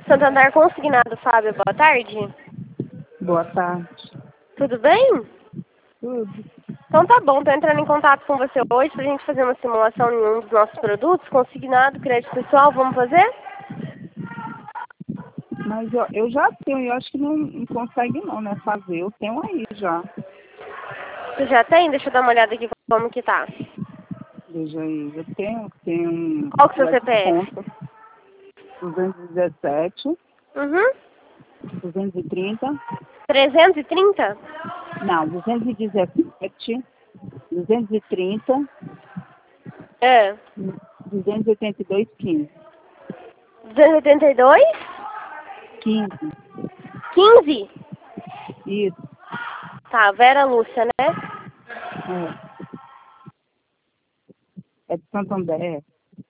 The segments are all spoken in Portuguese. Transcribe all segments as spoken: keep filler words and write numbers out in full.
Santander Consignado, Fábio, boa tarde. Boa tarde. Tudo bem? Tudo. Então tá bom, tô entrando em contato com você hoje pra gente fazer uma simulação em um dos nossos produtos, consignado, crédito pessoal, vamos fazer? Mas eu, eu já tenho, eu acho que não, não consegue não, né, fazer. Eu tenho aí já. Você já tem? Deixa eu dar uma olhada aqui como que tá. Veja aí, eu tenho, tenho um Qual que é o seu crédito C P F? conta duzentos e dezessete, Uhum. duzentos e trinta, trezentos e trinta? não, duzentos e dezessete, duzentos e trinta, É. duzentos e oitenta e dois, quinze. duzentos e oitenta e dois? quinze. quinze? Isso. Tá, Vera Lúcia, né? É. É de Santander.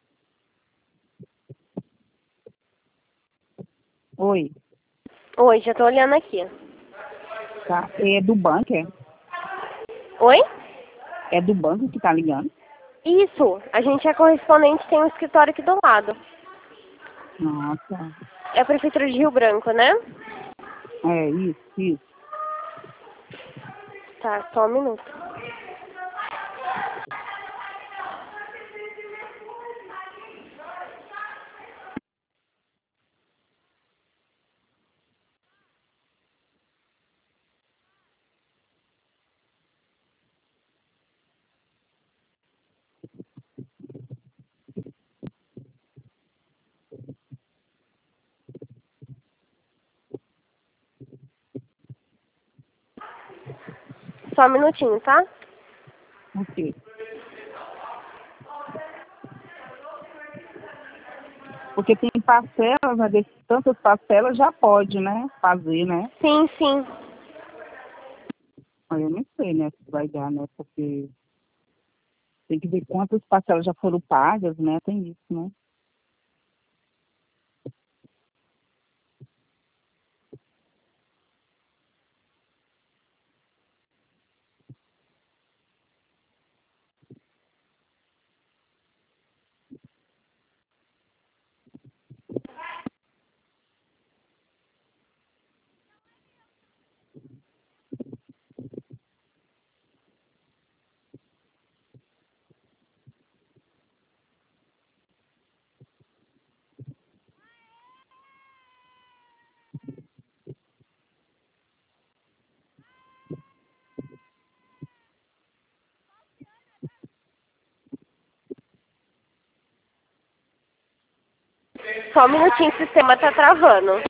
Oi. Oi, já tô olhando aqui. Tá. É do banco, é? Oi? É do banco que tá ligando? Isso, a gente é correspondente, tem um escritório aqui do lado. Ah, tá. É a Prefeitura de Rio Branco, né? É, isso, isso. Tá, só um minuto. Só um minutinho, tá? Ok. Porque tem parcelas, né? De tantas parcelas já pode, né? Fazer, né? Sim, sim. Aí eu não sei, né? Se vai dar, né? Porque tem que ver quantas parcelas já foram pagas, né? Tem isso, né? Só um minutinho, o sistema tá travando.